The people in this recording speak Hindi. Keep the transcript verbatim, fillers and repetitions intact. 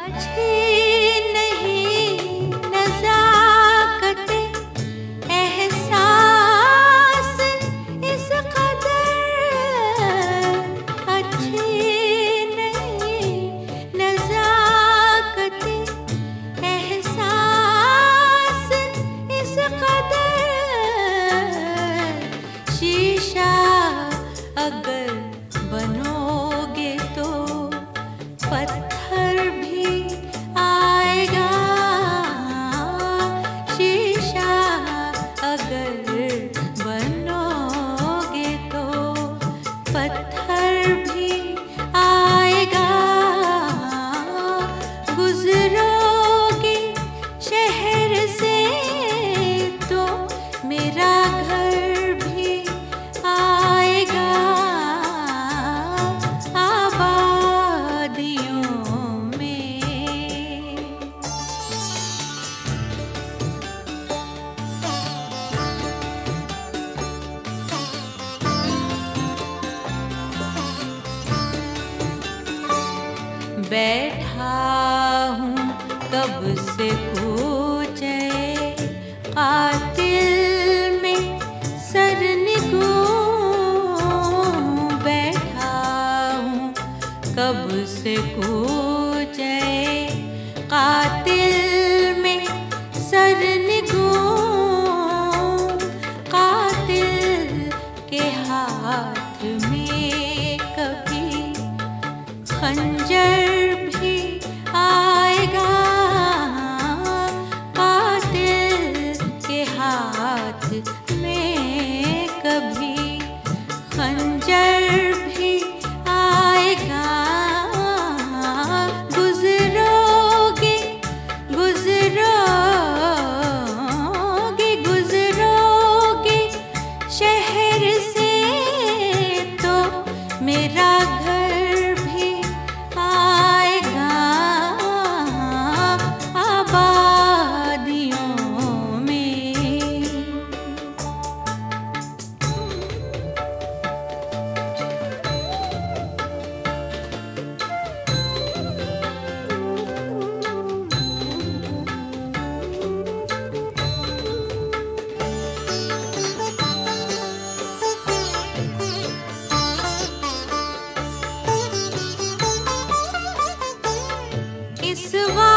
अच्छी नहीं नज़ाकत एहसास इस कदर, अच्छी नहीं नज़ाकत एहसास इस कदर। शीशा अगर बनोगे तो पत्थर भी आएगा, शीशा अगर बनोगे तो पत्थर भी आएगा। गुजरोगे शहर से तो मेरा घर भी आएगा। बैठा हूँ कब से कूचे कातिल में सरनिगू, बैठा हूँ कब से कूचे कातिल में सरनिगू। कातिल के हाथ में कभी खंजर भी आएगा, कातिल के हाथ में कभी खंजर भी आएगा। गुजरोगे गुजरोगे गुजरोगे शहर से तो मेरा घर इस